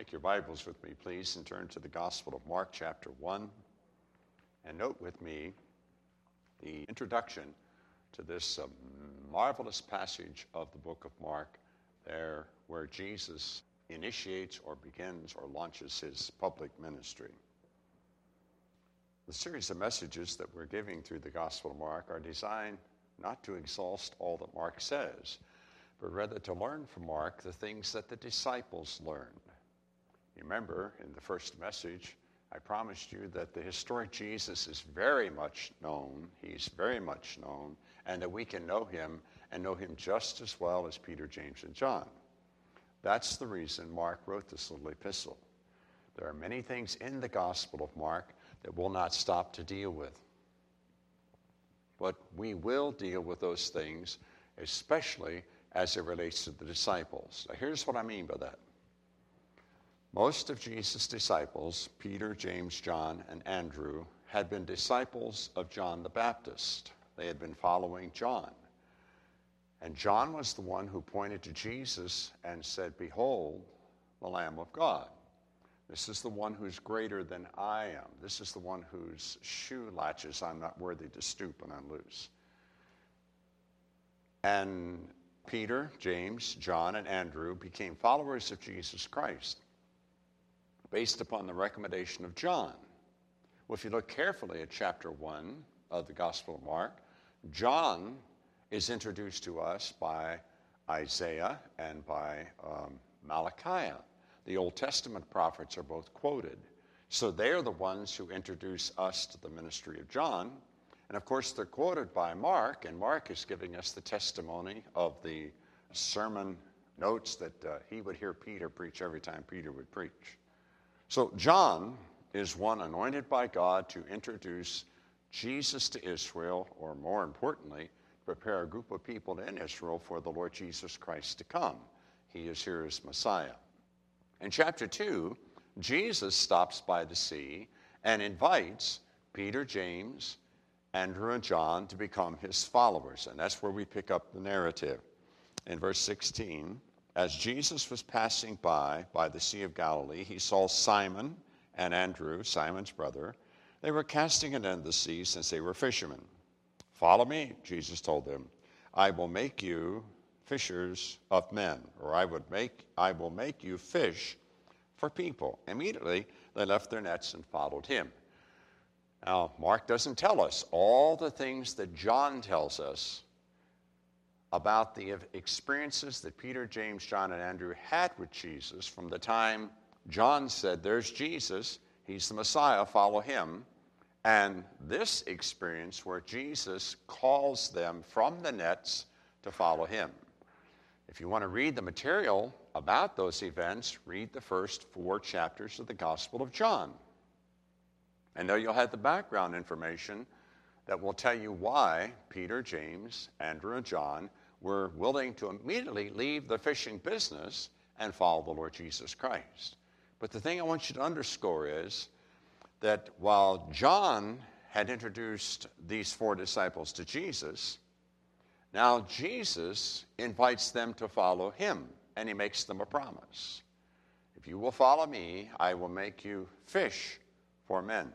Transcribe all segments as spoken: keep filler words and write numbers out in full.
Take your Bibles with me, please, and turn to the Gospel of Mark, chapter one. And note with me the introduction to this uh, marvelous passage of the book of Mark, there where Jesus initiates or begins or launches his public ministry. The series of messages that we're giving through the Gospel of Mark are designed not to exhaust all that Mark says, but rather to learn from Mark the things that the disciples learned. You remember in the first message, I promised you that the historic Jesus is very much known, he's very much known, and that we can know him and know him just as well as Peter, James, and John. That's the reason Mark wrote this little epistle. There are many things in the Gospel of Mark that we'll not stop to deal with. But we will deal with those things, especially as it relates to the disciples. Now, here's what I mean by that. Most of Jesus' disciples, Peter, James, John, and Andrew, had been disciples of John the Baptist. They had been following John. And John was the one who pointed to Jesus and said, "Behold, the Lamb of God. This is the one who's greater than I am. This is the one whose shoe latches I'm not worthy to stoop and unloose." And Peter, James, John, and Andrew became followers of Jesus Christ based upon the recommendation of John. Well, if you look carefully at chapter one of the Gospel of Mark, John is introduced to us by Isaiah and by um, Malachi. The Old Testament prophets are both quoted. So they're the ones who introduce us to the ministry of John. And of course, they're quoted by Mark, and Mark is giving us the testimony of the sermon notes that uh, he would hear Peter preach every time Peter would preach. So John is one anointed by God to introduce Jesus to Israel, or more importantly, prepare a group of people in Israel for the Lord Jesus Christ to come. He is here as Messiah. In chapter two, Jesus stops by the sea and invites Peter, James, Andrew, and John to become his followers. And that's where we pick up the narrative. In verse sixteen, as Jesus was passing by, by the Sea of Galilee, he saw Simon and Andrew, Simon's brother. They were casting a net into the sea since they were fishermen. "Follow me," Jesus told them. "I will make you fishers of men," or I would make, I will make you fish for people. Immediately, they left their nets and followed him. Now, Mark doesn't tell us all the things that John tells us about the experiences that Peter, James, John, and Andrew had with Jesus from the time John said, "There's Jesus, he's the Messiah, follow him," and this experience where Jesus calls them from the nets to follow him. If you want to read the material about those events, read the first four chapters of the Gospel of John. And there you'll have the background information that will tell you why Peter, James, Andrew, and John were willing to immediately leave the fishing business and follow the Lord Jesus Christ. But the thing I want you to underscore is that while John had introduced these four disciples to Jesus, now Jesus invites them to follow him, and he makes them a promise. "If you will follow me, I will make you fish for men."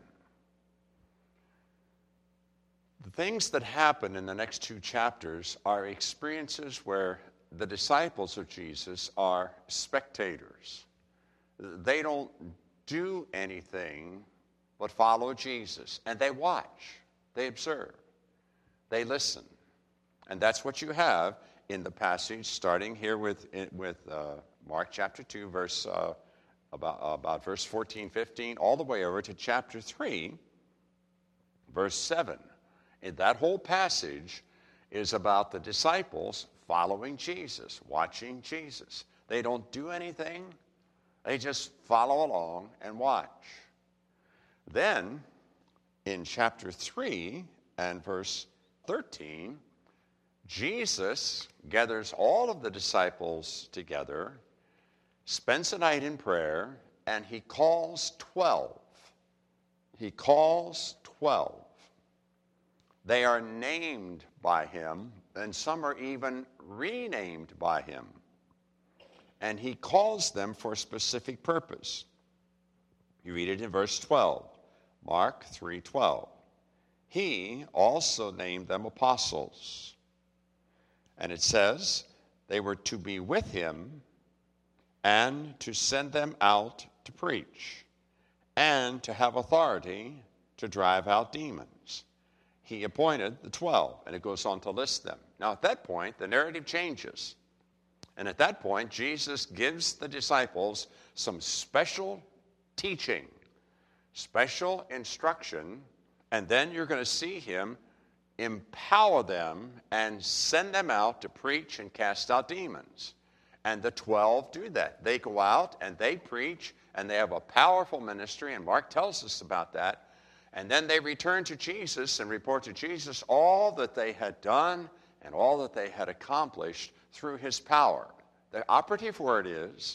The things that happen in the next two chapters are experiences where the disciples of Jesus are spectators. They don't do anything but follow Jesus, and they watch, they observe, they listen. And that's what you have in the passage, starting here with, with uh, Mark chapter two, verse uh, about, about verse fourteen, fifteen, all the way over to chapter three, verse seven. And that whole passage is about the disciples following Jesus, watching Jesus. They don't do anything. They just follow along and watch. Then, in chapter three and verse thirteen, Jesus gathers all of the disciples together, spends the night in prayer, and he calls twelve. He calls twelve. They are named by him, and some are even renamed by him. and he calls them for a specific purpose. You read it in verse twelve, Mark three twelve. He also named them apostles. And it says they were to be with him and to send them out to preach and to have authority to drive out demons. He appointed the twelve, and it goes on to list them. Now, at that point, the narrative changes. And at that point, Jesus gives the disciples some special teaching, special instruction, and then you're going to see him empower them and send them out to preach and cast out demons. And the twelve do that. They go out and they preach, and they have a powerful ministry, and Mark tells us about that. And then they return to Jesus and report to Jesus all that they had done and all that they had accomplished through his power. The operative word is,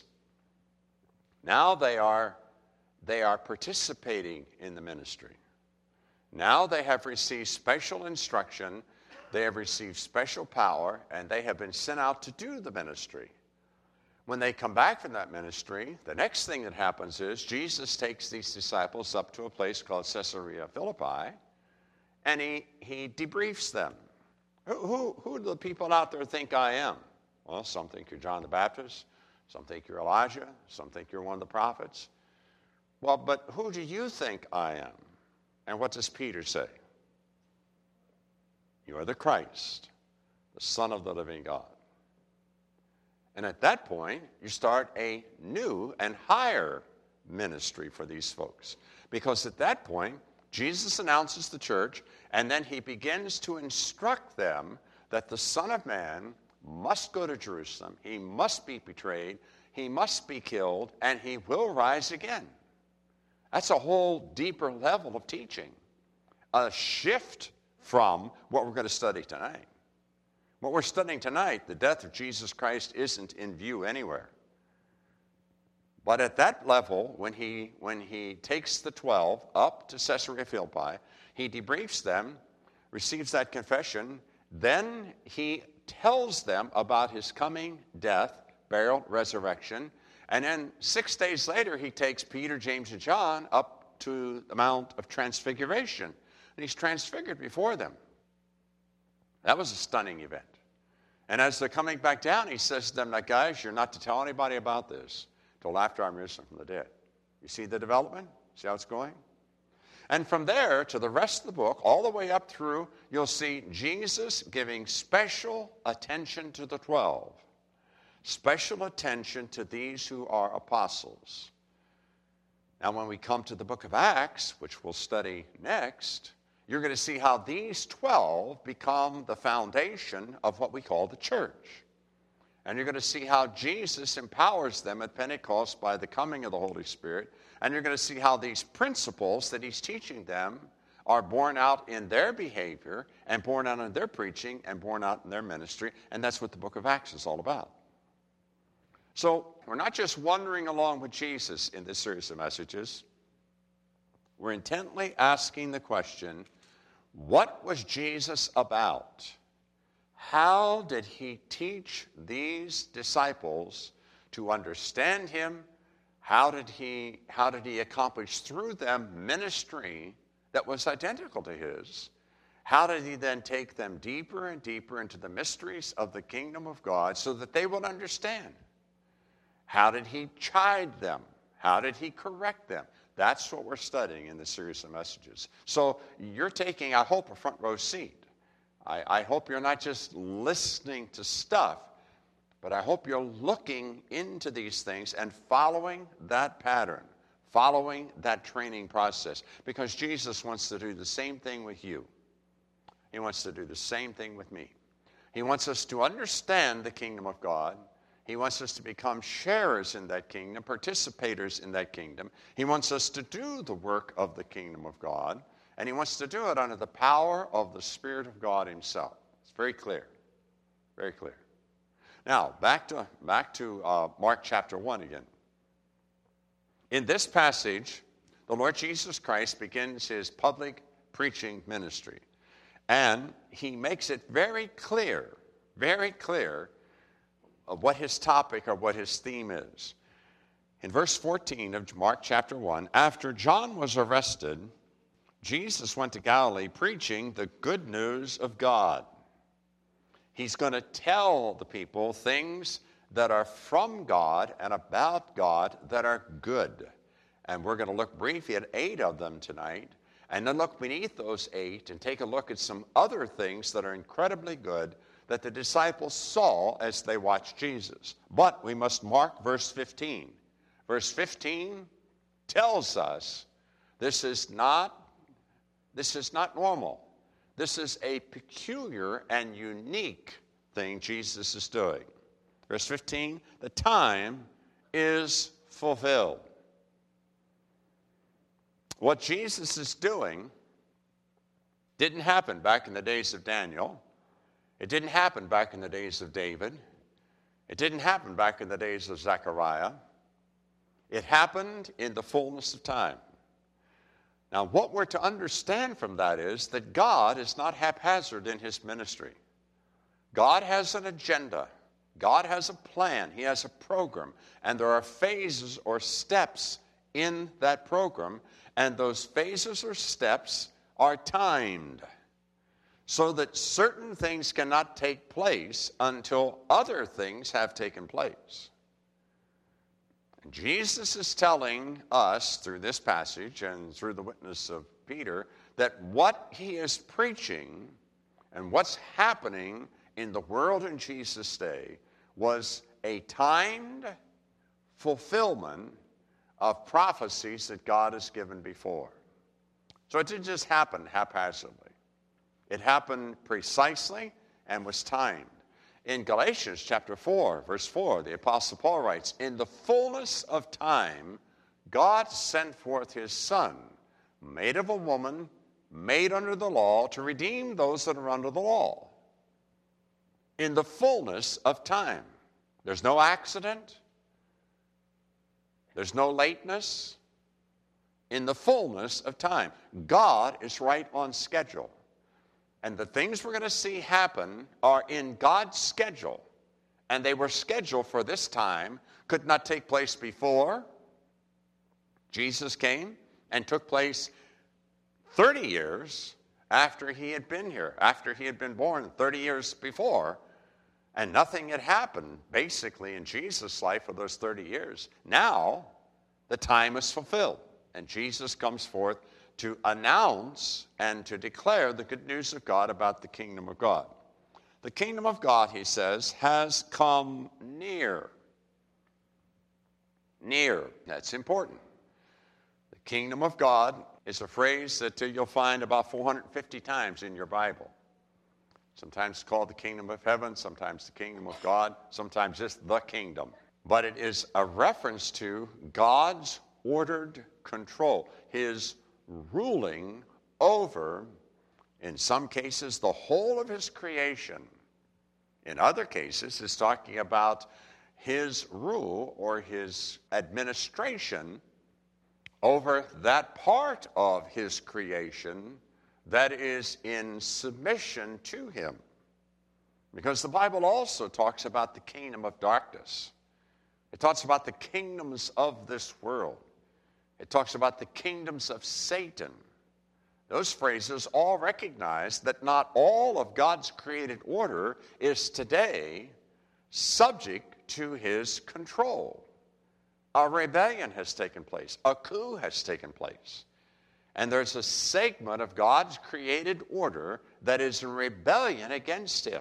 now they are, they are participating in the ministry. Now they have received special instruction, they have received special power, and they have been sent out to do the ministry. When they come back from that ministry, the next thing that happens is Jesus takes these disciples up to a place called Caesarea Philippi, and he, he debriefs them. Who, who, who do the people out there think I am? Well, some think you're John the Baptist, some think you're Elijah, some think you're one of the prophets. Well, but who do you think I am? And what does Peter say? You are the Christ, the Son of the living God. And at that point, you start a new and higher ministry for these folks. Because at that point, Jesus announces the church, and then he begins to instruct them that the Son of Man must go to Jerusalem, he must be betrayed, he must be killed, and he will rise again. That's a whole deeper level of teaching, a shift from what we're going to study tonight. What we're studying tonight, the death of Jesus Christ, isn't in view anywhere. But at that level, when he, when he takes the twelve up to Caesarea Philippi, he debriefs them, receives that confession, then he tells them about his coming death, burial, resurrection, and then six days later, he takes Peter, James, and John up to the Mount of Transfiguration. And he's transfigured before them. That was a stunning event. And as they're coming back down, he says to them, now, guys, you're not to tell anybody about this till after I'm risen from the dead. You see the development? See how it's going? And from there to the rest of the book, all the way up through, you'll see Jesus giving special attention to the twelve. Special attention to these who are apostles. Now, when we come to the book of Acts, which we'll study next, you're going to see how these twelve become the foundation of what we call the church. And you're going to see how Jesus empowers them at Pentecost by the coming of the Holy Spirit. And you're going to see how these principles that he's teaching them are borne out in their behavior and borne out in their preaching and borne out in their ministry. And that's what the book of Acts is all about. So we're not just wandering along with Jesus in this series of messages. We're intently asking the question, what was Jesus about? How did he teach these disciples to understand him? How did he, how did he accomplish through them ministry that was identical to his? How did he then take them deeper and deeper into the mysteries of the kingdom of God so that they would understand? How did he chide them? How did he correct them? That's what we're studying in this series of messages. So you're taking, I hope, a front row seat. I, I hope you're not just listening to stuff, but I hope you're looking into these things and following that pattern, following that training process, because Jesus wants to do the same thing with you. He wants to do the same thing with me. He wants us to understand the kingdom of God. He wants us to become sharers in that kingdom, participators in that kingdom. He wants us to do the work of the kingdom of God, and he wants to do it under the power of the Spirit of God himself. It's very clear, very clear. Now, back to, back to uh, Mark chapter one again. In this passage, the Lord Jesus Christ begins his public preaching ministry, and he makes it very clear, very clear, of what his topic or what his theme is. In verse fourteen of Mark chapter one, after John was arrested, Jesus went to Galilee preaching the good news of God. He's going to tell the people things that are from God and about God that are good. And we're going to look briefly at eight of them tonight, and then look beneath those eight and take a look at some other things that are incredibly good that the disciples saw as they watched Jesus. But we must mark verse fifteen. Verse fifteen tells us this is not This is not normal. This is a peculiar and unique thing Jesus is doing. Verse fifteen, the time is fulfilled. What Jesus is doing didn't happen back in the days of Daniel. It didn't happen back in the days of David. It didn't happen back in the days of Zechariah. It happened in the fullness of time. Now, what we're to understand from that is that God is not haphazard in his ministry. God has an agenda. God has a plan. He has a program. And there are phases or steps in that program. And those phases or steps are timed so that certain things cannot take place until other things have taken place. Jesus is telling us through this passage and through the witness of Peter that what he is preaching and what's happening in the world in Jesus' day was a timed fulfillment of prophecies that God has given before. So it didn't just happen haphazardly. It happened precisely and was timed. In Galatians chapter four, verse four, the Apostle Paul writes, in the fullness of time, God sent forth his Son, made of a woman, made under the law, to redeem those that are under the law. In the fullness of time. There's no accident. There's no lateness. In the fullness of time. God is right on schedule. And the things we're going to see happen are in God's schedule. And they were scheduled for this time, could not take place before Jesus came, and took place thirty years after he had been here, after he had been born, thirty years before. And nothing had happened, basically, in Jesus' life for those thirty years. Now, the time is fulfilled, and Jesus comes forth to announce and to declare the good news of God about the kingdom of God. The kingdom of God, he says, has come near. Near. That's important. The kingdom of God is a phrase that you'll find about four hundred fifty times in your Bible. Sometimes it's called the kingdom of heaven, sometimes the kingdom of God, sometimes just the kingdom. But it is a reference to God's ordered control, his ruling over, in some cases, the whole of his creation. In other cases, it's talking about his rule or his administration over that part of his creation that is in submission to him. Because the Bible also talks about the kingdom of darkness. It talks about the kingdoms of this world. It talks about the kingdoms of Satan. Those phrases all recognize that not all of God's created order is today subject to his control. A rebellion has taken place. A coup has taken place. And there's a segment of God's created order that is in rebellion against him.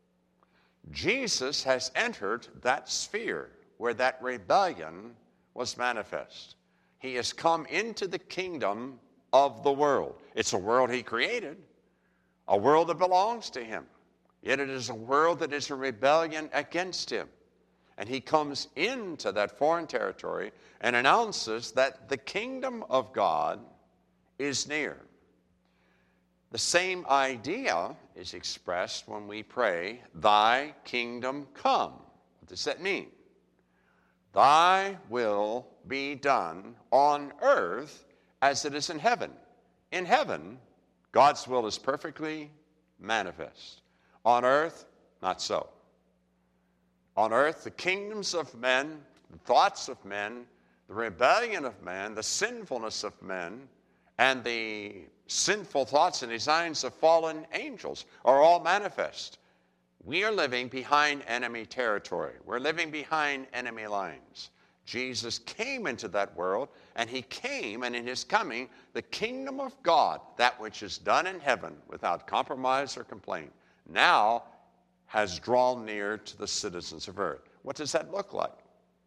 Jesus has entered that sphere where that rebellion was manifest. He has come into the kingdom of the world. It's a world he created, a world that belongs to him. Yet it is a world that is a rebellion against him. And he comes into that foreign territory and announces that the kingdom of God is near. The same idea is expressed when we pray, thy kingdom come. What does that mean? Thy will be done on earth as it is in heaven. In heaven, God's will is perfectly manifest. On earth, not so. On earth, the kingdoms of men, the thoughts of men, the rebellion of men, the sinfulness of men, and the sinful thoughts and designs of fallen angels are all manifest. We are living behind enemy territory. We're living behind enemy lines. Jesus came into that world, and he came, and in his coming, the kingdom of God, that which is done in heaven without compromise or complaint, now has drawn near to the citizens of earth. What does that look like?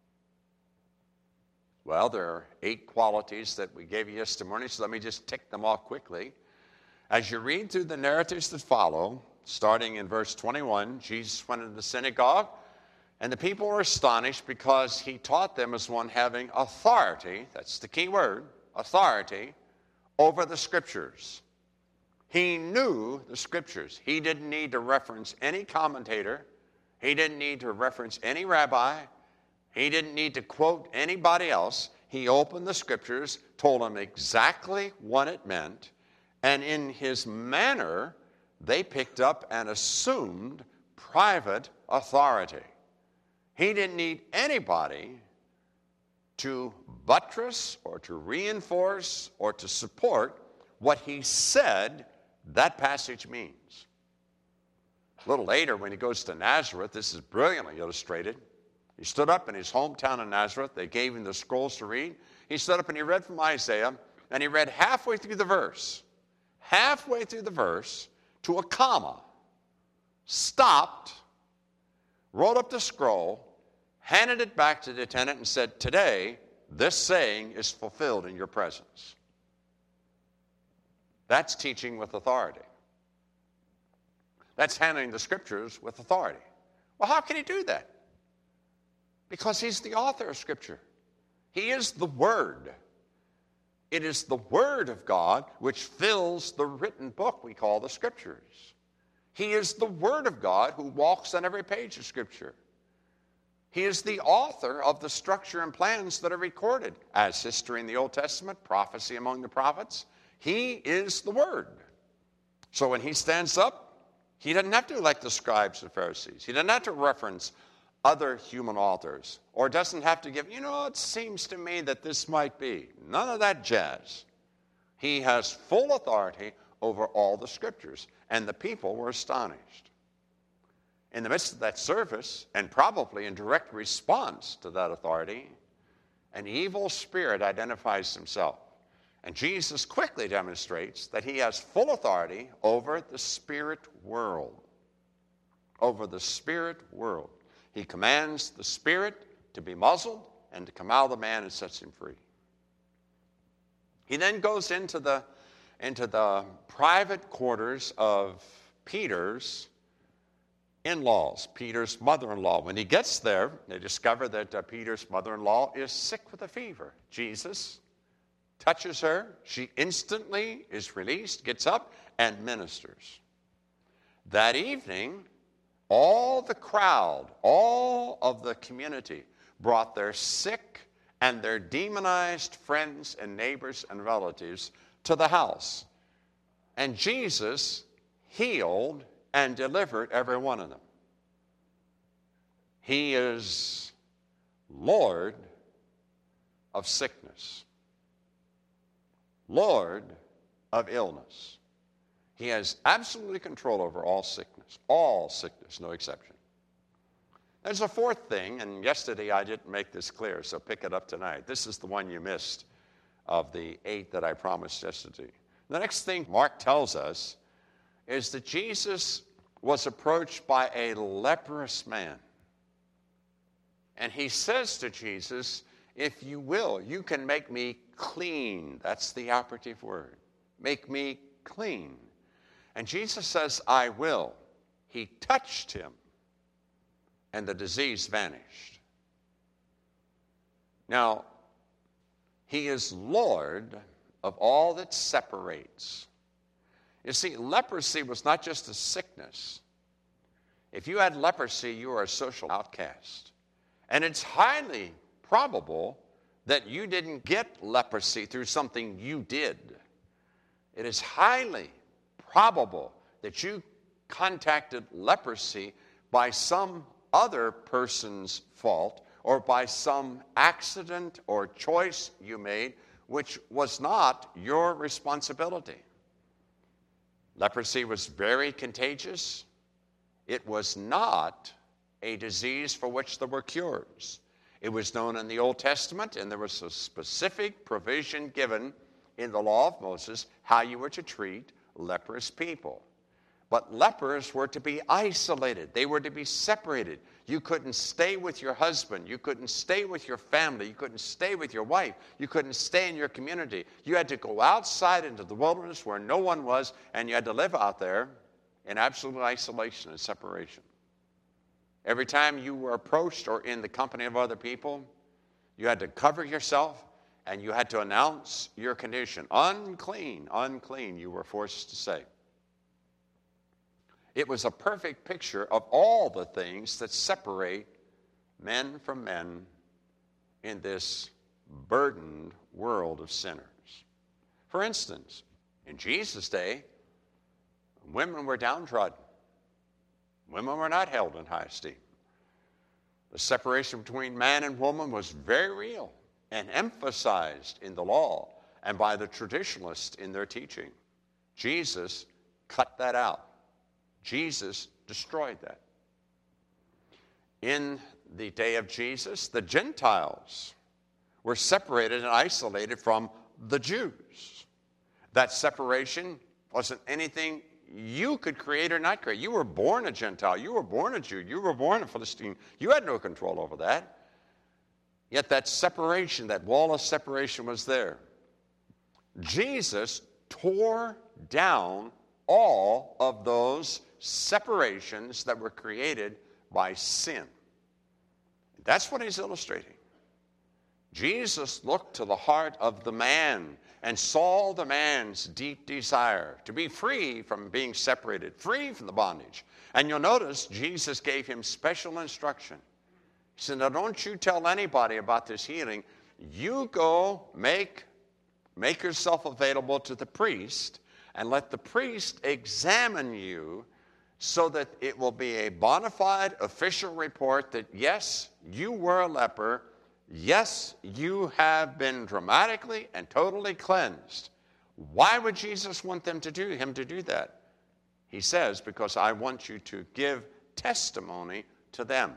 Well, there are eight qualities that we gave you yesterday morning, so let me just tick them off quickly. As you read through the narratives that follow, starting in verse twenty-one, Jesus went into the synagogue, and the people were astonished because he taught them as one having authority, that's the key word, authority, over the Scriptures. He knew the Scriptures. He didn't need to reference any commentator. He didn't need to reference any rabbi. He didn't need to quote anybody else. He opened the Scriptures, told them exactly what it meant, and in his manner, they picked up and assumed private authority. He didn't need anybody to buttress or to reinforce or to support what he said that passage means. A little later, when he goes to Nazareth, this is brilliantly illustrated. He stood up in his hometown of Nazareth. They gave him the scrolls to read. He stood up and he read from Isaiah, and he read halfway through the verse, halfway through the verse to a comma, stopped, rolled up the scroll, handed it back to the attendant, and said, "Today, this saying is fulfilled in your presence." That's teaching with authority. That's handling the Scriptures with authority. Well, how can he do that? Because he's the author of Scripture. He is the Word. It is the Word of God which fills the written book we call the Scriptures. He is the Word of God who walks on every page of Scripture. He is the author of the structure and plans that are recorded as history in the Old Testament, prophecy among the prophets. He is the Word. So when he stands up, he doesn't have to, like the scribes and Pharisees, he doesn't have to reference other human authors, or doesn't have to give, you know, it seems to me that this might be. None of that jazz. He has full authority over all the Scriptures, and the people were astonished. In the midst of that service, and probably in direct response to that authority, an evil spirit identifies himself. And Jesus quickly demonstrates that he has full authority over the spirit world. Over the spirit world. He commands the spirit to be muzzled and to come out of the man and sets him free. He then goes into the, into the private quarters of Peter's in-laws, Peter's mother-in-law. When he gets there, they discover that uh, Peter's mother-in-law is sick with a fever. Jesus touches her. She instantly is released, gets up, and ministers. That evening, all the crowd, all of the community brought their sick and their demonized friends and neighbors and relatives to the house. And Jesus healed and delivered every one of them. He is Lord of sickness, Lord of illness. He has absolutely control over all sickness, all sickness, no exception. There's a fourth thing, and yesterday I didn't make this clear, so pick it up tonight. This is the one you missed of the eight that I promised yesterday. The next thing Mark tells us is that Jesus was approached by a leprous man. And he says to Jesus, "If you will, you can make me clean." That's the operative word. Make me clean. And Jesus says, "I will." He touched him, and the disease vanished. Now, he is Lord of all that separates. You see, leprosy was not just a sickness. If you had leprosy, you were a social outcast. And it's highly probable that you didn't get leprosy through something you did. It is highly probable that you contacted leprosy by some other person's fault or by some accident or choice you made, which was not your responsibility. Leprosy was very contagious. It was not a disease for which there were cures. It was known in the Old Testament, and there was a specific provision given in the law of Moses how you were to treat leprous people. But lepers were to be isolated. They were to be separated. You couldn't stay with your husband. You couldn't stay with your family. You couldn't stay with your wife. You couldn't stay in your community. You had to go outside into the wilderness where no one was, and you had to live out there in absolute isolation and separation. Every time you were approached or in the company of other people, you had to cover yourself, and you had to announce your condition. Unclean, unclean, you were forced to say. It was a perfect picture of all the things that separate men from men in this burdened world of sinners. For instance, in Jesus' day, women were downtrodden. Women were not held in high esteem. The separation between man and woman was very real and emphasized in the law and by the traditionalists in their teaching. Jesus cut that out. Jesus destroyed that. In the day of Jesus, the Gentiles were separated and isolated from the Jews. That separation wasn't anything you could create or not create. You were born a Gentile. You were born a Jew. You were born a Philistine. You had no control over that. Yet that separation, that wall of separation was there. Jesus tore down all of those separations that were created by sin. That's what he's illustrating. Jesus looked to the heart of the man and saw the man's deep desire to be free from being separated, free from the bondage. And you'll notice Jesus gave him special instruction. He said, now don't you tell anybody about this healing. You go make, make yourself available to the priest and let the priest examine you so that it will be a bona fide official report that, yes, you were a leper. Yes, you have been dramatically and totally cleansed. Why would Jesus want them to do him to do that? He says, because I want you to give testimony to them.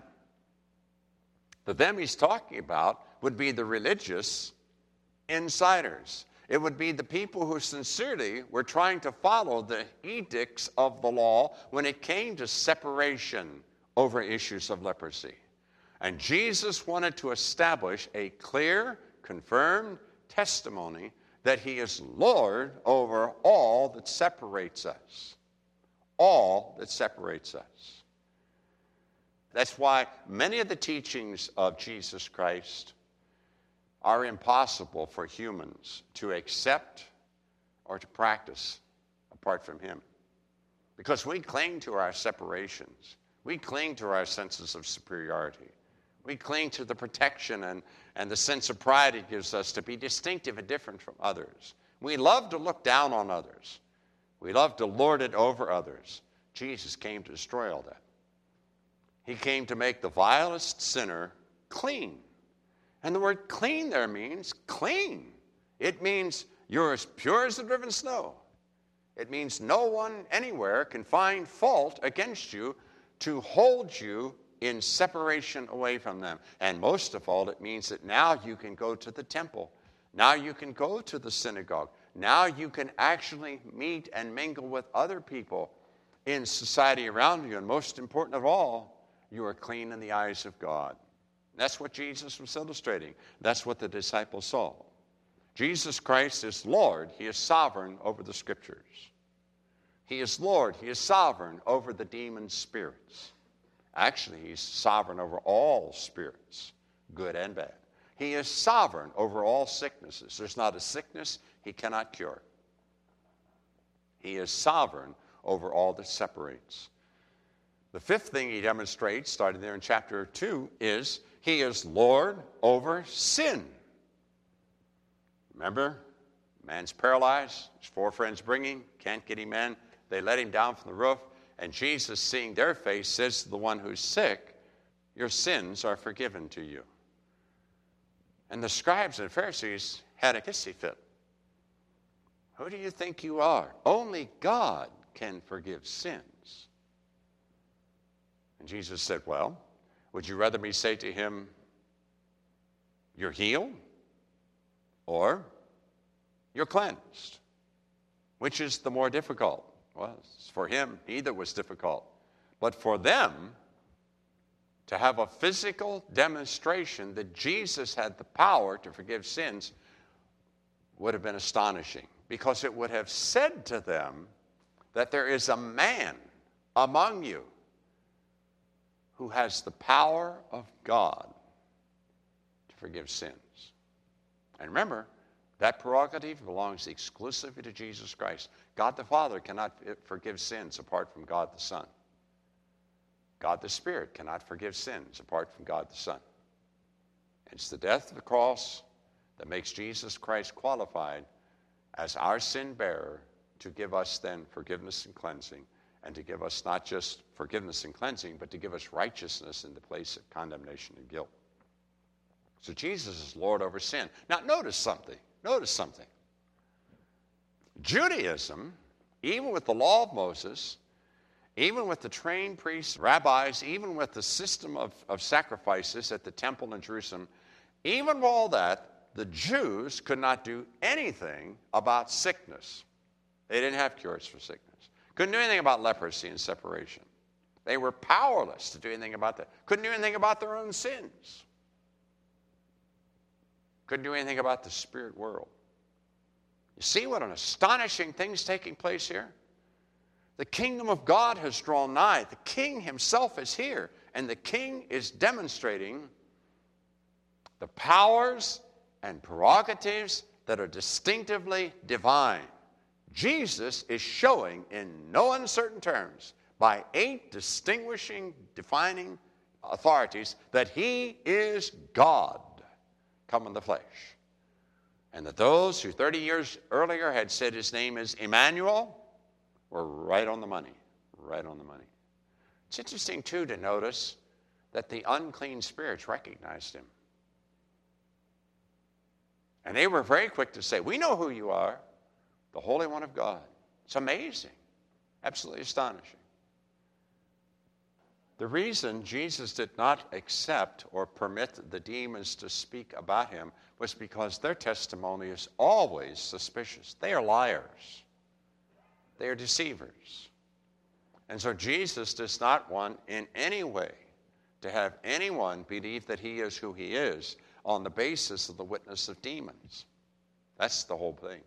The them he's talking about would be the religious insiders. It would be the people who sincerely were trying to follow the edicts of the law when it came to separation over issues of leprosy. And Jesus wanted to establish a clear, confirmed testimony that he is Lord over all that separates us. All that separates us. That's why many of the teachings of Jesus Christ are impossible for humans to accept or to practice apart from him. Because we cling to our separations. We cling to our senses of superiority. We cling to the protection and, and the sense of pride it gives us to be distinctive and different from others. We love to look down on others. We love to lord it over others. Jesus came to destroy all that. He came to make the vilest sinner clean. And the word clean there means clean. It means you're as pure as the driven snow. It means no one anywhere can find fault against you to hold you in separation away from them. And most of all, it means that now you can go to the temple. Now you can go to the synagogue. Now you can actually meet and mingle with other people in society around you. And most important of all, you are clean in the eyes of God. That's what Jesus was illustrating. That's what the disciples saw. Jesus Christ is Lord. He is sovereign over the Scriptures. He is Lord. He is sovereign over the demon spirits. Actually, he's sovereign over all spirits, good and bad. He is sovereign over all sicknesses. There's not a sickness he cannot cure. He is sovereign over all that separates. The fifth thing he demonstrates, starting there in chapter two, is he is Lord over sin. Remember, man's paralyzed, his four friends bring him, can't get him in. They let him down from the roof, and Jesus, seeing their face, says to the one who's sick, your sins are forgiven to you. And the scribes and Pharisees had a hissy fit. Who do you think you are? Only God can forgive sins. And Jesus said, well, would you rather me say to him, you're healed, or you're cleansed? Which is the more difficult? Well, for him, neither was difficult. But for them, to have a physical demonstration that Jesus had the power to forgive sins would have been astonishing, because it would have said to them that there is a man among you who has the power of God to forgive sins. And remember, that prerogative belongs exclusively to Jesus Christ. God the Father cannot forgive sins apart from God the Son. God the Spirit cannot forgive sins apart from God the Son. It's the death of the cross that makes Jesus Christ qualified as our sin bearer to give us then forgiveness and cleansing, and to give us not just forgiveness and cleansing, but to give us righteousness in the place of condemnation and guilt. So Jesus is Lord over sin. Now notice something. Notice something. Judaism, even with the law of Moses, even with the trained priests, rabbis, even with the system of, of sacrifices at the temple in Jerusalem, even with all that, the Jews could not do anything about sickness. They didn't have cures for sickness. Couldn't do anything about leprosy and separation. They were powerless to do anything about that. Couldn't do anything about their own sins. Couldn't do anything about the spirit world. You see what an astonishing thing's taking place here? The kingdom of God has drawn nigh. The king himself is here, and the king is demonstrating the powers and prerogatives that are distinctively divine. Jesus is showing in no uncertain terms, by eight distinguishing, defining authorities, that he is God come in the flesh. And that those who thirty years earlier had said his name is Emmanuel were right on the money, right on the money. It's interesting, too, to notice that the unclean spirits recognized him. And they were very quick to say, we know who you are, the Holy One of God. It's amazing, absolutely astonishing. The reason Jesus did not accept or permit the demons to speak about him was because their testimony is always suspicious. They are liars. They are deceivers. And so Jesus does not want in any way to have anyone believe that he is who he is on the basis of the witness of demons. That's the whole thing.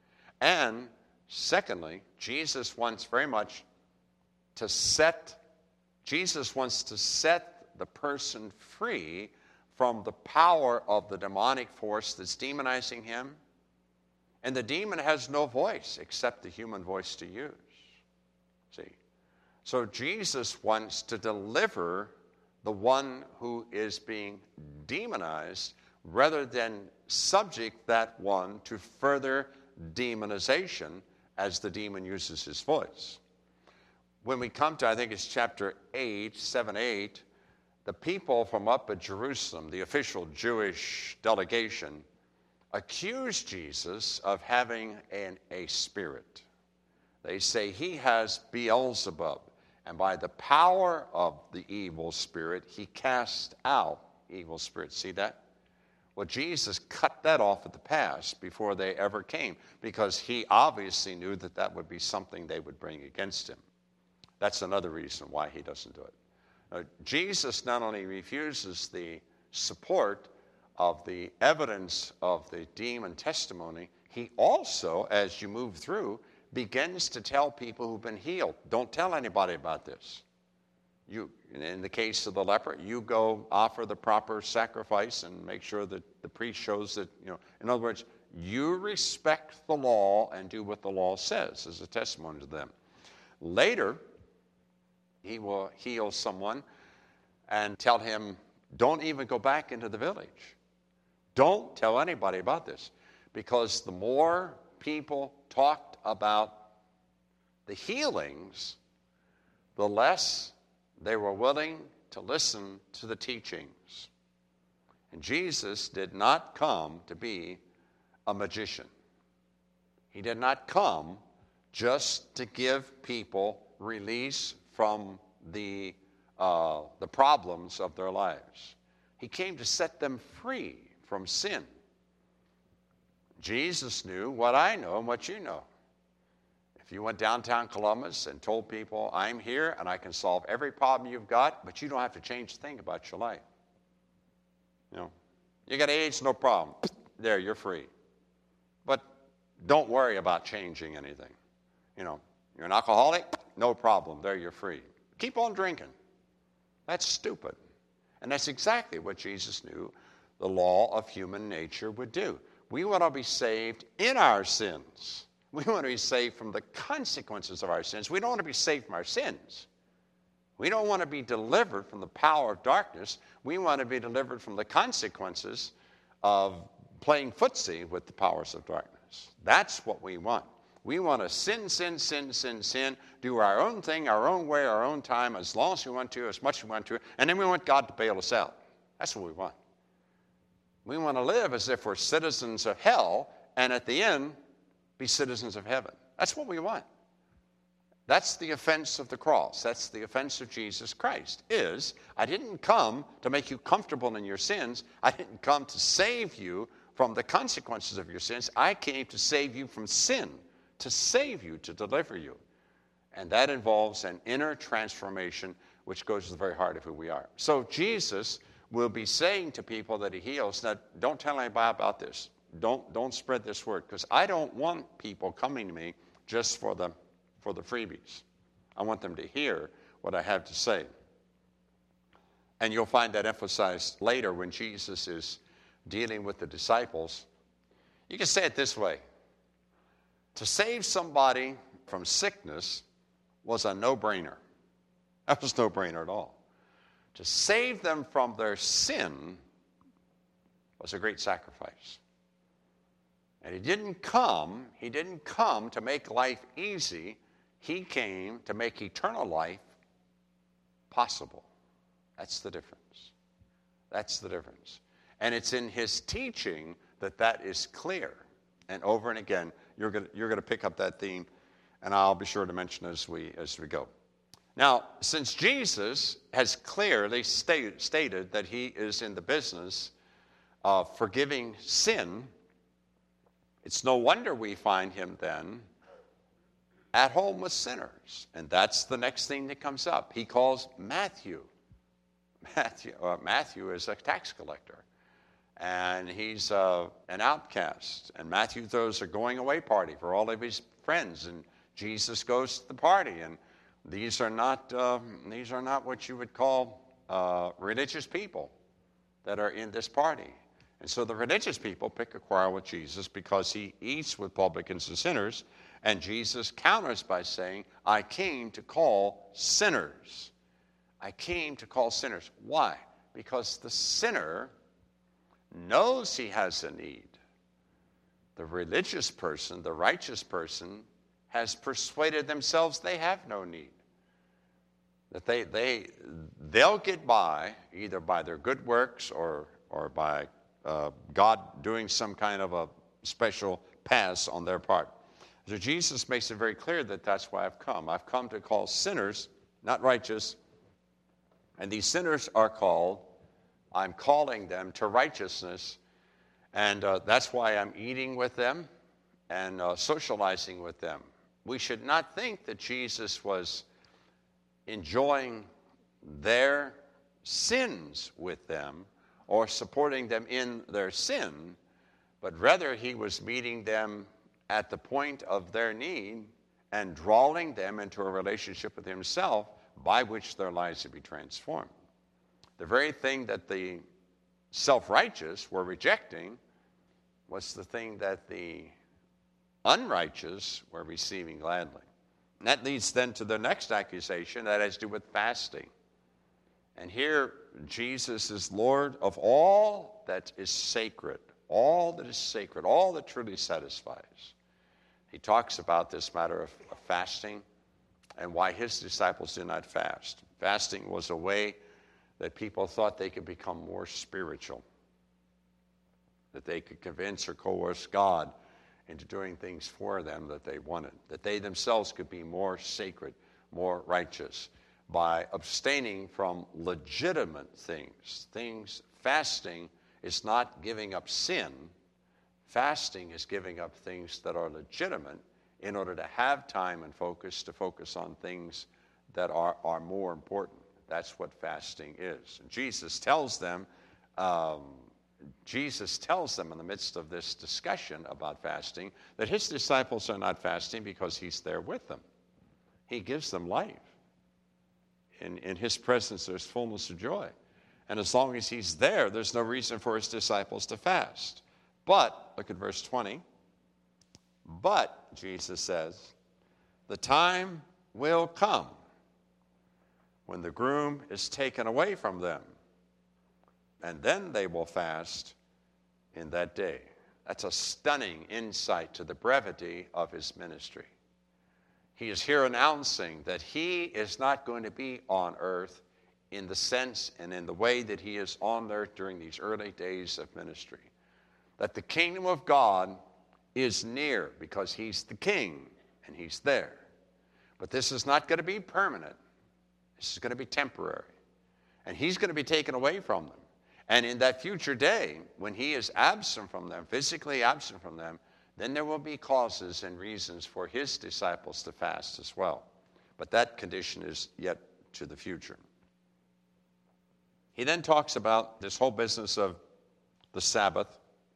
And secondly, Jesus wants very much to set, Jesus wants to set the person free from the power of the demonic force that's demonizing him. And the demon has no voice except the human voice to use. See? So Jesus wants to deliver the one who is being demonized rather than subject that one to further demonization as the demon uses his voice. When we come to, I think it's chapter eight, seven, eight, the people from up at Jerusalem, the official Jewish delegation, accuse Jesus of having an, a spirit. They say he has Beelzebub, and by the power of the evil spirit, he cast out evil spirits. See that? Well, Jesus cut that off at the pass before they ever came, because he obviously knew that that would be something they would bring against him. That's another reason why he doesn't do it. Now, Jesus not only refuses the support of the evidence of the demon testimony, he also, as you move through, begins to tell people who've been healed, don't tell anybody about this. You, in the case of the leper, you go offer the proper sacrifice and make sure that the priest shows that, you know, in other words, you respect the law and do what the law says as a testimony to them. Later, he will heal someone and tell him, don't even go back into the village. Don't tell anybody about this, because the more people talked about the healings, the less they were willing to listen to the teachings. And Jesus did not come to be a magician. He did not come just to give people release from the, uh, the problems of their lives. He came to set them free from sin. Jesus knew what I know and what you know. If you went downtown Columbus and told people, I'm here and I can solve every problem you've got, but you don't have to change a thing about your life. You know, you got AIDS, no problem. There, you're free. But don't worry about changing anything. You know, you're an alcoholic, no problem. There, you're free. Keep on drinking. That's stupid. And that's exactly what Jesus knew the law of human nature would do. We want to be saved in our sins. We want to be saved from the consequences of our sins. We don't want to be saved from our sins. We don't want to be delivered from the power of darkness. We want to be delivered from the consequences of playing footsie with the powers of darkness. That's what we want. We want to sin, sin, sin, sin, sin, do our own thing, our own way, our own time, as long as we want to, as much as we want to, and then we want God to bail us out. That's what we want. We want to live as if we're citizens of hell, and at the end, be citizens of heaven. That's what we want. That's the offense of the cross. That's the offense of Jesus Christ, is I didn't come to make you comfortable in your sins. I didn't come to save you from the consequences of your sins. I came to save you from sin, to save you, to deliver you. And that involves an inner transformation which goes to the very heart of who we are. So Jesus will be saying to people that he heals, now don't tell anybody about this. Don't, don't spread this word, because I don't want people coming to me just for the, for the freebies. I want them to hear what I have to say. And you'll find that emphasized later when Jesus is dealing with the disciples. You can say it this way. To save somebody from sickness was a no-brainer. That was no brainer at all. To save them from their sin was a great sacrifice. And he didn't come, he didn't come to make life easy. He came to make eternal life possible. That's the difference. That's the difference. And it's in his teaching that that is clear. And over and again, you're going you're going to pick up that theme, and I'll be sure to mention as we as we go. Now, since Jesus has clearly stated, stated that he is in the business of forgiving sin, it's no wonder we find him then at home with sinners. And that's the next thing that comes up. He calls Matthew. Matthew, uh, Matthew is a tax collector. And he's uh, an outcast. And Matthew throws a going away party for all of his friends. And Jesus goes to the party. And these are not, uh, these are not what you would call uh, religious people that are in this party. And so the religious people pick a quarrel with Jesus because he eats with publicans and sinners. And Jesus counters by saying, I came to call sinners. I came to call sinners. Why? Because the sinner knows he has a need. The religious person, the righteous person, has persuaded themselves they have no need. That they, they, they'll get by either by their good works or, or by uh, God doing some kind of a special pass on their part. So Jesus makes it very clear that that's why I've come. I've come to call sinners, not righteous. And these sinners are called, I'm calling them to righteousness. And uh, that's why I'm eating with them and uh, socializing with them. We should not think that Jesus was enjoying their sins with them or supporting them in their sin, but rather he was meeting them at the point of their need and drawing them into a relationship with himself by which their lives would be transformed. The very thing that the self-righteous were rejecting was the thing that the unrighteous were receiving gladly. And that leads then to the next accusation that has to do with fasting. And here Jesus is Lord of all that is sacred, all that is sacred, all that truly satisfies. He talks about this matter of, of fasting and why his disciples did not fast. Fasting was a way that people thought they could become more spiritual, that they could convince or coerce God into doing things for them that they wanted, that they themselves could be more sacred, more righteous by abstaining from legitimate things. Things, fasting is not giving up sin. Fasting is giving up things that are legitimate in order to have time and focus to focus on things that are, are more important. That's what fasting is. And Jesus tells them, um, Jesus tells them in the midst of this discussion about fasting that his disciples are not fasting because he's there with them. He gives them life. In, in his presence, there's fullness of joy. And as long as he's there, there's no reason for his disciples to fast. But, look at verse twenty. But, Jesus says, the time will come when the groom is taken away from them, and then they will fast in that day. That's a stunning insight to the brevity of his ministry. He is here announcing that he is not going to be on earth in the sense and in the way that he is on earth during these early days of ministry. That the kingdom of God is near because he's the king and he's there. But this is not going to be permanent. This is going to be temporary. And he's going to be taken away from them. And in that future day, when he is absent from them, physically absent from them, then there will be causes and reasons for his disciples to fast as well. But that condition is yet to the future. He then talks about this whole business of the Sabbath.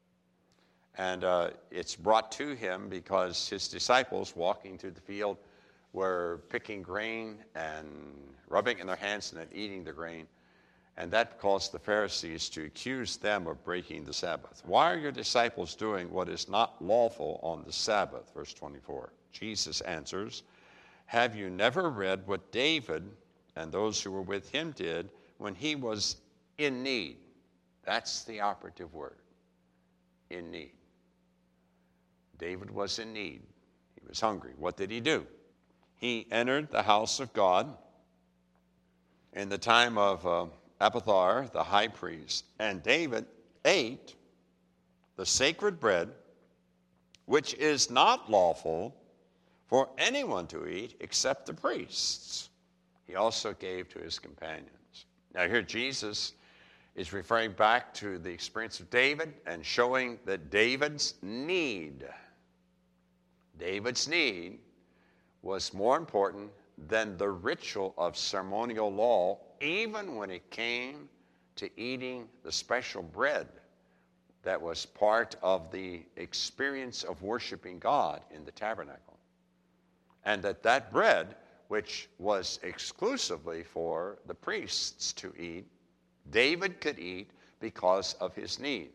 And uh, it's brought to him because his disciples walking through the field were picking grain and rubbing it in their hands and then eating the grain. And that caused the Pharisees to accuse them of breaking the Sabbath. Why are your disciples doing what is not lawful on the Sabbath? Verse twenty-four. Jesus answers, have you never read what David and those who were with him did when he was in need? That's the operative word, in need. David was in need. He was hungry. What did he do? He entered the house of God in the time of uh, Abiathar, the high priest, and David ate the sacred bread, which is not lawful for anyone to eat except the priests. He also gave to his companions. Now here Jesus is referring back to the experience of David and showing that David's need, David's need was more important than the ritual of ceremonial law, even when it came to eating the special bread that was part of the experience of worshiping God in the tabernacle. And that that bread, which was exclusively for the priests to eat, David could eat because of his need.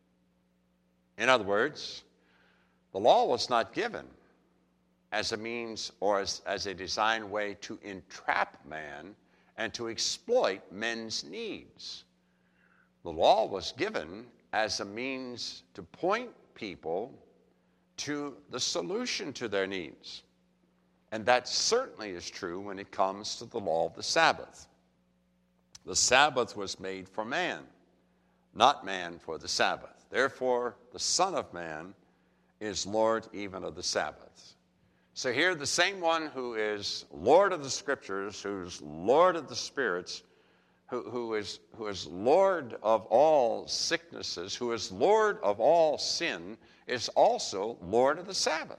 In other words, the law was not given as a means or as, as a designed way to entrap man and to exploit men's needs. The law was given as a means to point people to the solution to their needs. And that certainly is true when it comes to the law of the Sabbath. The Sabbath was made for man, not man for the Sabbath. Therefore, the Son of Man is Lord even of the Sabbath. So here, the same one who is Lord of the Scriptures, who's Lord of the spirits, who, who, is, who is Lord of all sicknesses, who is Lord of all sin, is also Lord of the Sabbath.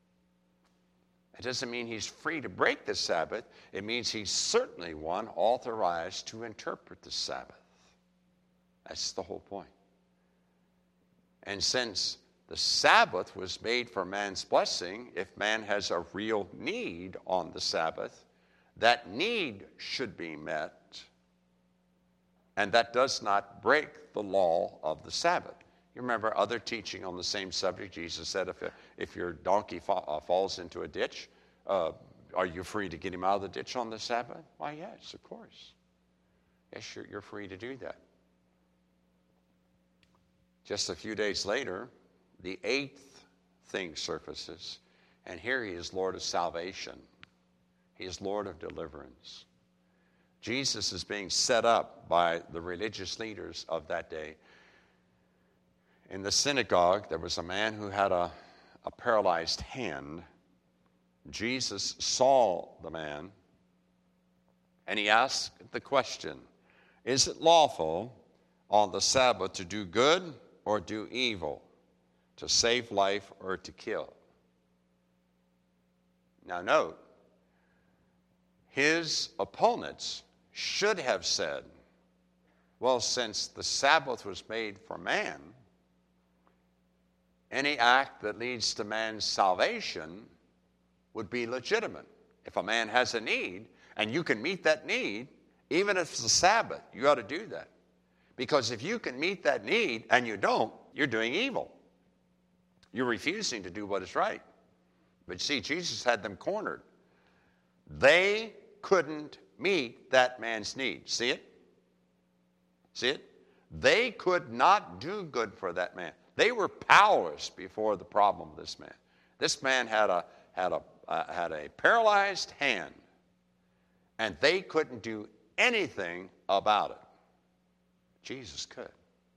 It doesn't mean he's free to break the Sabbath. It means he's certainly one authorized to interpret the Sabbath. That's the whole point. And since the Sabbath was made for man's blessing, if man has a real need on the Sabbath, that need should be met, and that does not break the law of the Sabbath. You remember other teaching on the same subject. Jesus said if, if your donkey fa- uh, falls into a ditch, uh, are you free to get him out of the ditch on the Sabbath? Why, yes, of course. Yes, you're, you're free to do that. Just a few days later, the eighth thing surfaces, and here he is Lord of salvation. He is Lord of deliverance. Jesus is being set up by the religious leaders of that day. In the synagogue, there was a man who had a, a paralyzed hand. Jesus saw the man, and he asked the question, is it lawful on the Sabbath to do good or do evil, to save life or to kill? Now note, his opponents should have said, well, since the Sabbath was made for man, any act that leads to man's salvation would be legitimate. If a man has a need and you can meet that need, even if it's the Sabbath, you ought to do that. Because if you can meet that need and you don't, you're doing evil. You're refusing to do what is right. But see, Jesus had them cornered. They couldn't meet that man's need. See it? See it? They could not do good for that man. They were powerless before the problem of this man. This man had a had a uh, had a paralyzed hand, and they couldn't do anything about it. Jesus could.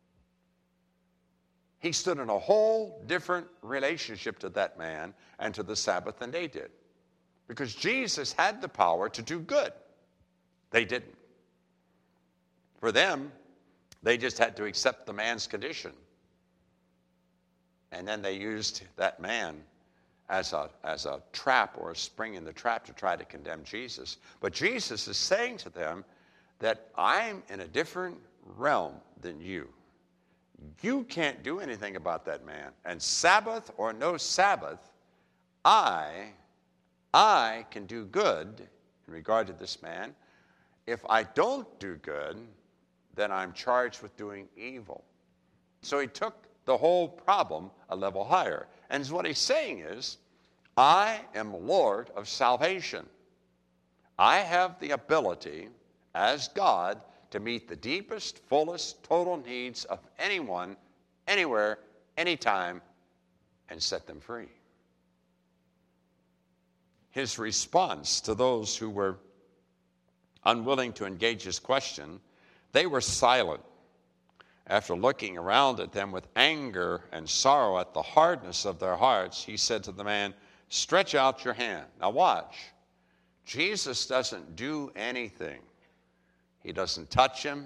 He stood in a whole different relationship to that man and to the Sabbath than they did, because Jesus had the power to do good. They didn't. For them, they just had to accept the man's condition. And then they used that man as a, as a trap or a spring in the trap to try to condemn Jesus. But Jesus is saying to them that I'm in a different realm than you. You can't do anything about that man. And Sabbath or no Sabbath, I, I can do good in regard to this man. If I don't do good, then I'm charged with doing evil. So he took the whole problem a level higher. And what he's saying is, I am Lord of salvation. I have the ability as God to meet the deepest, fullest, total needs of anyone, anywhere, anytime, and set them free. His response to those who were unwilling to engage his question, they were silent. After looking around at them with anger and sorrow at the hardness of their hearts, he said to the man, stretch out your hand. Now watch. Jesus doesn't do anything. He doesn't touch him.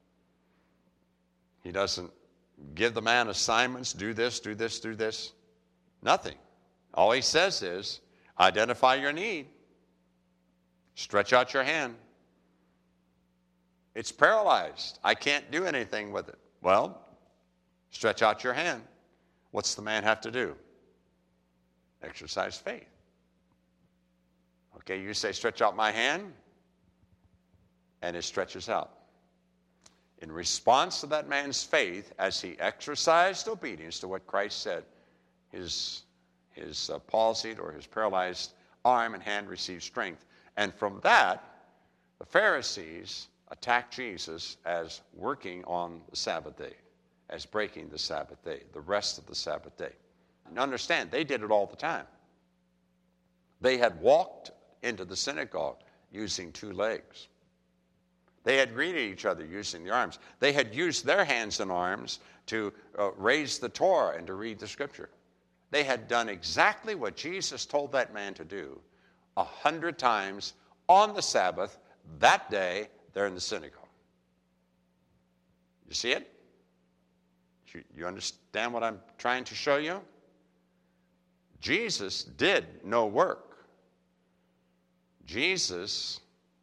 He doesn't give the man assignments, do this, do this, do this. Nothing. All he says is, identify your need. Stretch out your hand. It's paralyzed. I can't do anything with it. Well, stretch out your hand. What's the man have to do? Exercise faith. Okay, you say, stretch out my hand, and it stretches out. In response to that man's faith, as he exercised obedience to what Christ said, his, his uh, palsied or his paralyzed arm and hand received strength. And from that, the Pharisees attacked Jesus as working on the Sabbath day, as breaking the Sabbath day, the rest of the Sabbath day. And understand, they did it all the time. They had walked into the synagogue using two legs. They had greeted each other using the arms. They had used their hands and arms to uh, raise the Torah and to read the Scripture. They had done exactly what Jesus told that man to do a hundred times on the Sabbath that day there in the synagogue. You see it? You, you understand what I'm trying to show you? Jesus did no work. Jesus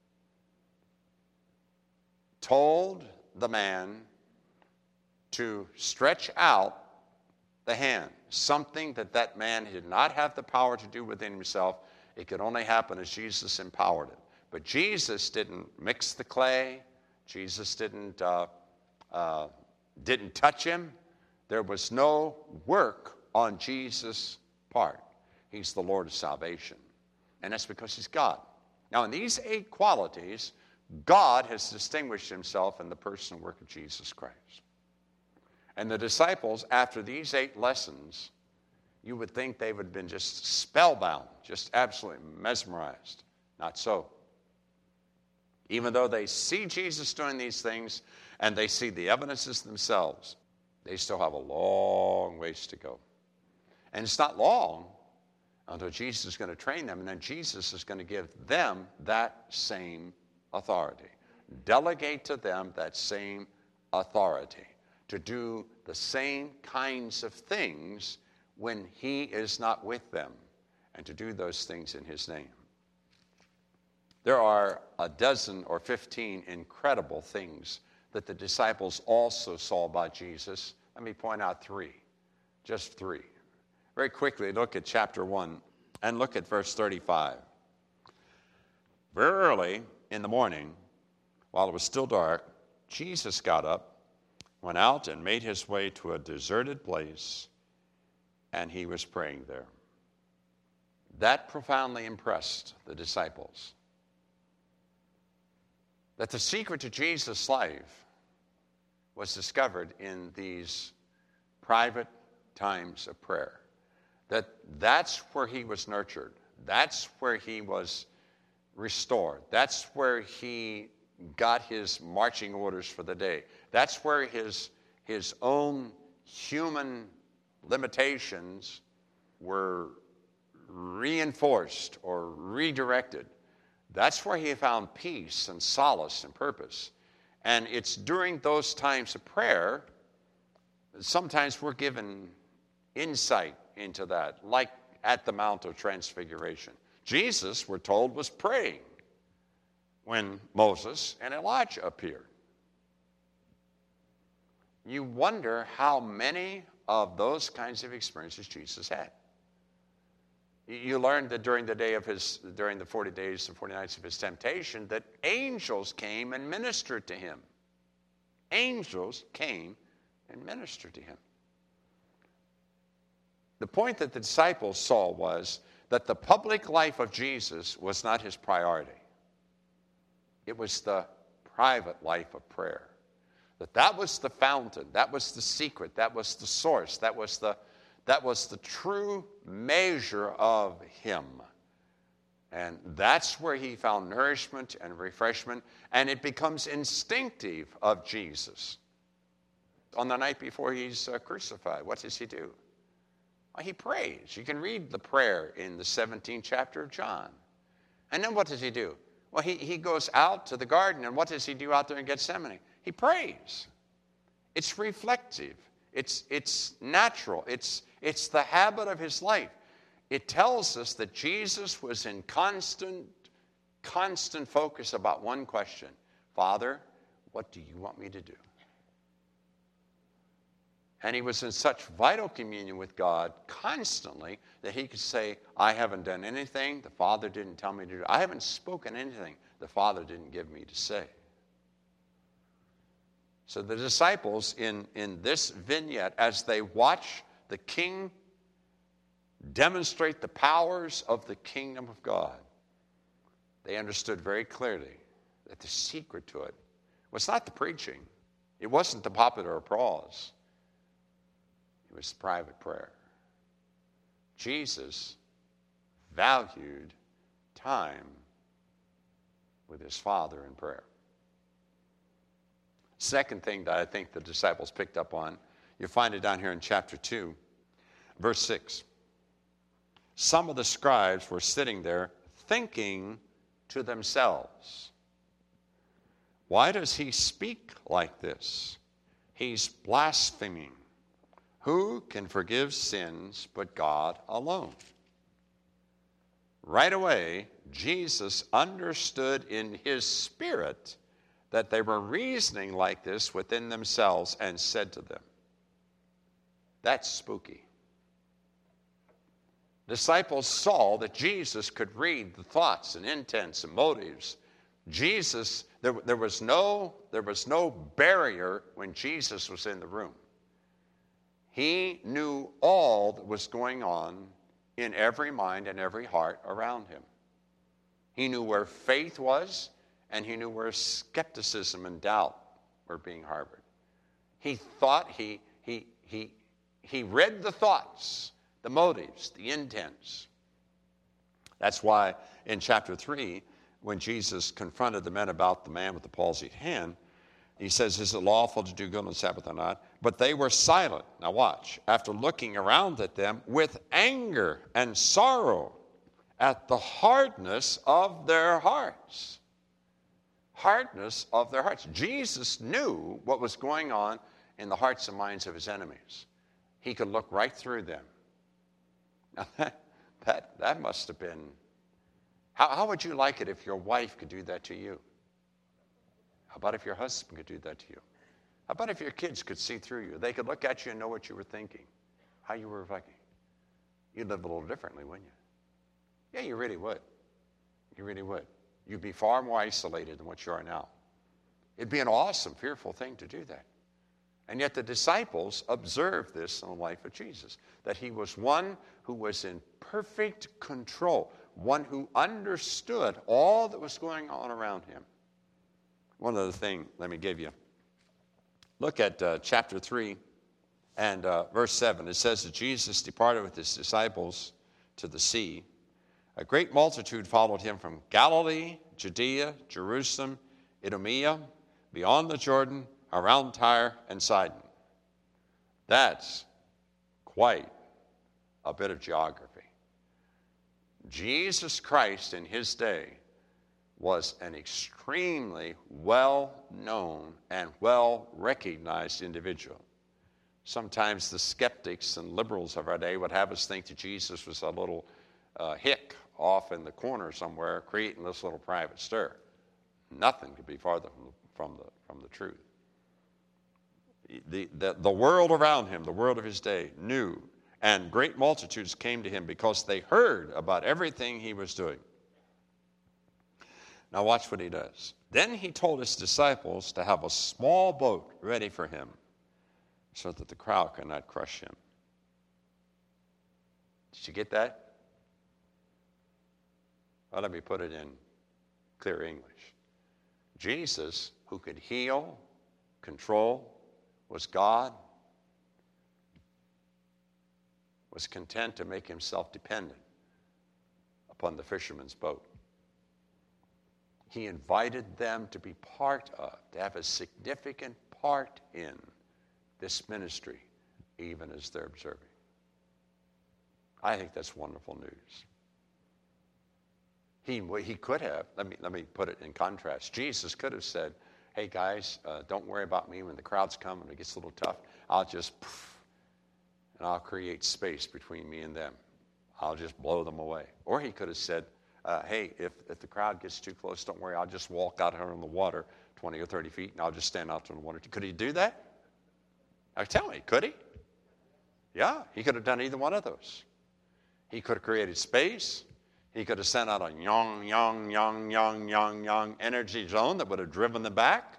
told the man to stretch out the hand, something that that man did not have the power to do within himself. It could only happen as Jesus empowered it. But Jesus didn't mix the clay. Jesus didn't, uh, uh, didn't touch him. There was no work on Jesus' part. He's the Lord of salvation. And that's because he's God. Now, in these eight qualities, God has distinguished himself in the person and work of Jesus Christ. And the disciples, after these eight lessons, you would think they would have been just spellbound, just absolutely mesmerized. Not so. Even though they see Jesus doing these things and they see the evidences themselves, they still have a long ways to go. And it's not long until Jesus is going to train them, and then Jesus is going to give them that same authority. Delegate to them that same authority to do the same kinds of things when he is not with them, and to do those things in his name. There are a dozen or fifteen incredible things that the disciples also saw about Jesus. Let me point out three, just three. Very quickly, look at chapter one and look at verse thirty-five. Very early in the morning, while it was still dark, Jesus got up, went out and made his way to a deserted place, and he was praying there. That profoundly impressed the disciples. That the secret to Jesus' life was discovered in these private times of prayer. That that's where he was nurtured. That's where he was restored. That's where he got his marching orders for the day. That's where his, his own human limitations were reinforced or redirected. That's where he found peace and solace and purpose. And it's during those times of prayer, sometimes we're given insight into that, like at the Mount of Transfiguration. Jesus, we're told, was praying when Moses and Elijah appeared. You wonder how many of those kinds of experiences Jesus had. You learned that during the day of his, during the forty days and forty nights of his temptation, that angels came and ministered to him. Angels came and ministered to him. The point that the disciples saw was that the public life of Jesus was not his priority. It was the private life of prayer. That that was the fountain, that was the secret, that was the source, that was the, that was the true measure of him. And that's where he found nourishment and refreshment, and it becomes instinctive of Jesus. On the night before he's uh, crucified, what does he do? Well, he prays. You can read the prayer in the seventeenth chapter of John. And then what does he do? Well, he, he goes out to the garden, and what does he do out there in Gethsemane? He prays. It's reflective. It's, it's natural. It's, it's the habit of his life. It tells us that Jesus was in constant, constant focus about one question. Father, what do you want me to do? And he was in such vital communion with God constantly that he could say, I haven't done anything the Father didn't tell me to do. I haven't spoken anything the Father didn't give me to say. So the disciples in, in this vignette, as they watch the king demonstrate the powers of the kingdom of God, they understood very clearly that the secret to it was not the preaching. It wasn't the popular applause. It was private prayer. Jesus valued time with his Father in prayer. Second thing that I think the disciples picked up on, you find it down here in chapter two, verse six. Some of the scribes were sitting there thinking to themselves, why does he speak like this? He's blaspheming. Who can forgive sins but God alone? Right away, Jesus understood in his spirit that they were reasoning like this within themselves and said to them, that's spooky. Disciples saw that Jesus could read the thoughts and intents and motives. Jesus, there, there, was no, there was no barrier when Jesus was in the room. He knew all that was going on in every mind and every heart around him. He knew where faith was, and he knew where skepticism and doubt were being harbored. He thought, he, he, he, he read the thoughts, the motives, the intents. That's why in chapter three, when Jesus confronted the men about the man with the palsied hand, he says, is it lawful to do good on the Sabbath or not? But they were silent. Now watch. After looking around at them with anger and sorrow at the hardness of their hearts. Hardness of their hearts. Jesus knew what was going on in the hearts and minds of his enemies. He could look right through them. Now that, that, that must have been, how, how would you like it if your wife could do that to you? How about if your husband could do that to you? How about if your kids could see through you? They could look at you and know what you were thinking, how you were thinking. You'd live a little differently, wouldn't you? Yeah, you really would. You really would. You'd be far more isolated than what you are now. It'd be an awesome, fearful thing to do that. And yet the disciples observed this in the life of Jesus, that he was one who was in perfect control, one who understood all that was going on around him. One other thing, let me give you. Look at uh, chapter three and uh, verse seven. It says that Jesus departed with his disciples to the sea. A great multitude followed him from Galilee, Judea, Jerusalem, Idumea, beyond the Jordan, around Tyre and Sidon. That's quite a bit of geography. Jesus Christ in his day was an extremely well-known and well-recognized individual. Sometimes the skeptics and liberals of our day would have us think that Jesus was a little uh, hick off in the corner somewhere creating this little private stir. Nothing could be farther from the, from the, from the truth. The, the, the world around him, the world of his day, knew, and great multitudes came to him because they heard about everything he was doing. Now watch what he does. Then he told his disciples to have a small boat ready for him so that the crowd could not crush him. Did you get that? Well, let me put it in clear English. Jesus, who could heal, control, was God, was content to make himself dependent upon the fisherman's boat. He invited them to be part of, to have a significant part in this ministry, even as they're observing. I think that's wonderful news. He, he could have, let me, let me put it in contrast. Jesus could have said, hey guys, uh, don't worry about me when the crowds come and it gets a little tough. I'll just, poof, and I'll create space between me and them. I'll just blow them away. Or he could have said, Uh, hey, if, if the crowd gets too close, don't worry, I'll just walk out here in the water twenty or thirty feet, and I'll just stand out in the water. Could he do that? Now tell me, could he? Yeah, he could have done either one of those. He could have created space. He could have sent out a yang, yang, yang, yang, yang, yang energy zone that would have driven them back.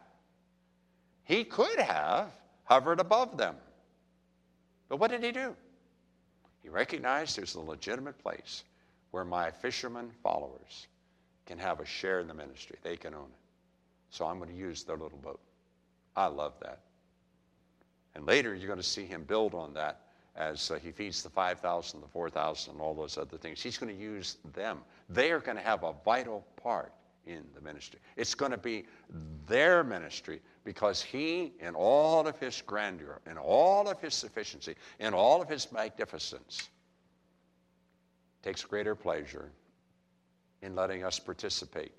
He could have hovered above them. But what did he do? He recognized there's a legitimate place where my fishermen followers can have a share in the ministry. They can own it. So I'm going to use their little boat. I love that. And later you're going to see him build on that as uh, he feeds the five thousand, the four thousand, and all those other things. He's going to use them. They are going to have a vital part in the ministry. It's going to be their ministry because he, in all of his grandeur, in all of his sufficiency, in all of his magnificence, takes greater pleasure in letting us participate,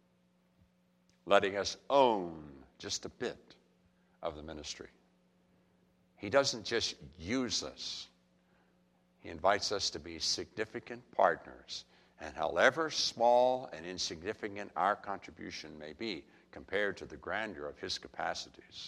letting us own just a bit of the ministry. He doesn't just use us. He invites us to be significant partners. And however small and insignificant our contribution may be compared to the grandeur of his capacities,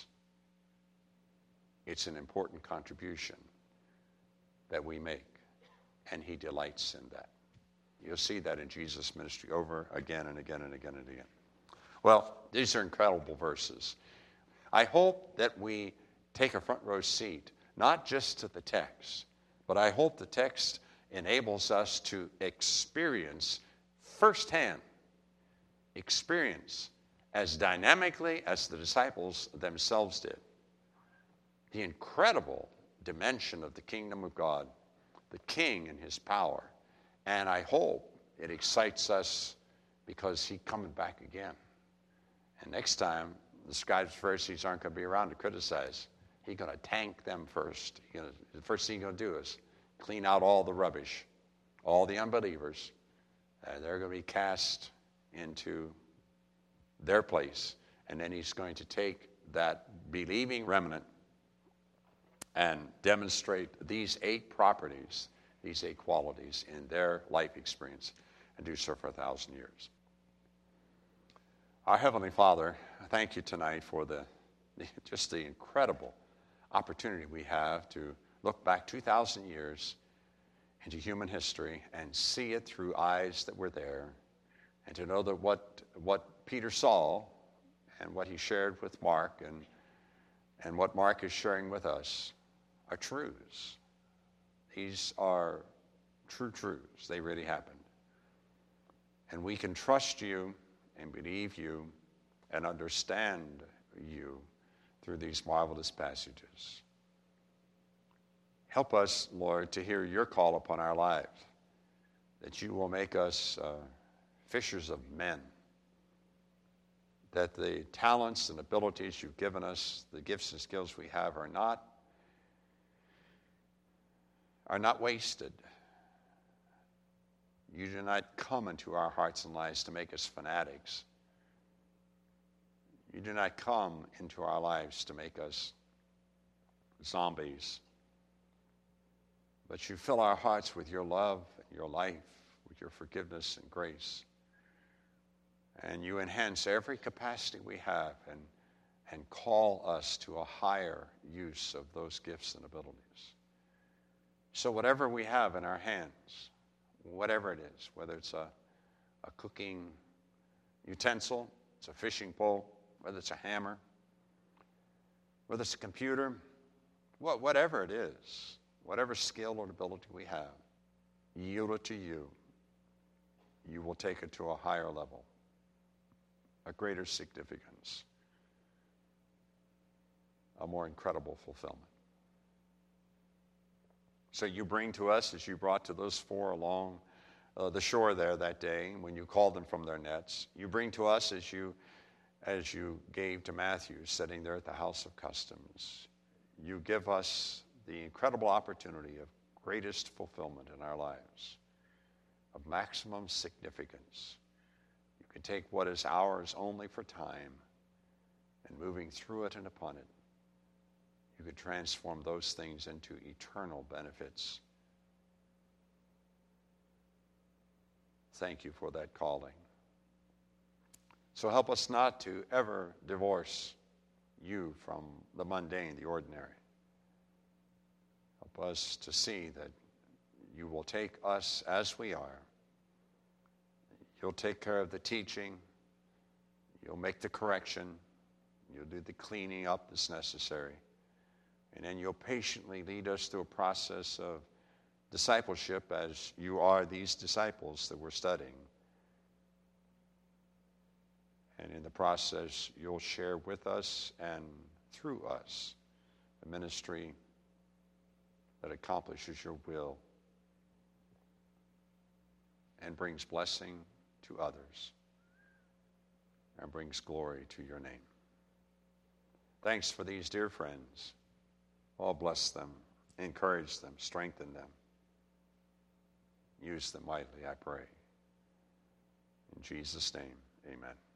it's an important contribution that we make. And he delights in that. You'll see that in Jesus' ministry over again and again and again and again. Well, these are incredible verses. I hope that we take a front row seat, not just to the text, but I hope the text enables us to experience firsthand, experience as dynamically as the disciples themselves did, the incredible dimension of the kingdom of God, the King and his power. And I hope it excites us because he's coming back again. And next time, the scribes and Pharisees aren't going to be around to criticize. He's going to tank them first. He's gonna, the first thing he's going to do is clean out all the rubbish, all the unbelievers. Uh, they're going to be cast into their place. And then he's going to take that believing remnant and demonstrate these eight properties, these eight qualities in their life experience, and do so for a thousand years. Our Heavenly Father, thank you tonight for the, the just the incredible opportunity we have to look back two thousand years into human history and see it through eyes that were there, and to know that what what Peter saw and what he shared with Mark and and what Mark is sharing with us are truths. These are true truths. They really happened. And we can trust you and believe you and understand you through these marvelous passages. Help us, Lord, to hear your call upon our lives, that you will make us uh, fishers of men, that the talents and abilities you've given us, the gifts and skills we have, are not, are not wasted. You do not come into our hearts and lives to make us fanatics. You do not come into our lives to make us zombies. But you fill our hearts with your love and your life, with your forgiveness and grace. And you enhance every capacity we have and, and call us to a higher use of those gifts and abilities. So whatever we have in our hands, whatever it is, whether it's a, a cooking utensil, it's a fishing pole, whether it's a hammer, whether it's a computer, what, whatever it is, whatever skill or ability we have, yield it to you. You will take it to a higher level, a greater significance, a more incredible fulfillment. So you bring to us, as you brought to those four along uh, the shore there that day, when you called them from their nets, you bring to us as you, as you gave to Matthew sitting there at the House of Customs. You give us the incredible opportunity of greatest fulfillment in our lives, of maximum significance. You can take what is ours only for time, and moving through it and upon it, you could transform those things into eternal benefits. Thank you for that calling. So help us not to ever divorce you from the mundane, the ordinary. Help us to see that you will take us as we are. You'll take care of the teaching. You'll make the correction. You'll do the cleaning up that's necessary. And then you'll patiently lead us through a process of discipleship as you are these disciples that we're studying. And in the process, you'll share with us and through us the ministry that accomplishes your will and brings blessing to others and brings glory to your name. Thanks for these dear friends. Oh, bless them, encourage them, strengthen them. Use them mightily, I pray. In Jesus' name, amen.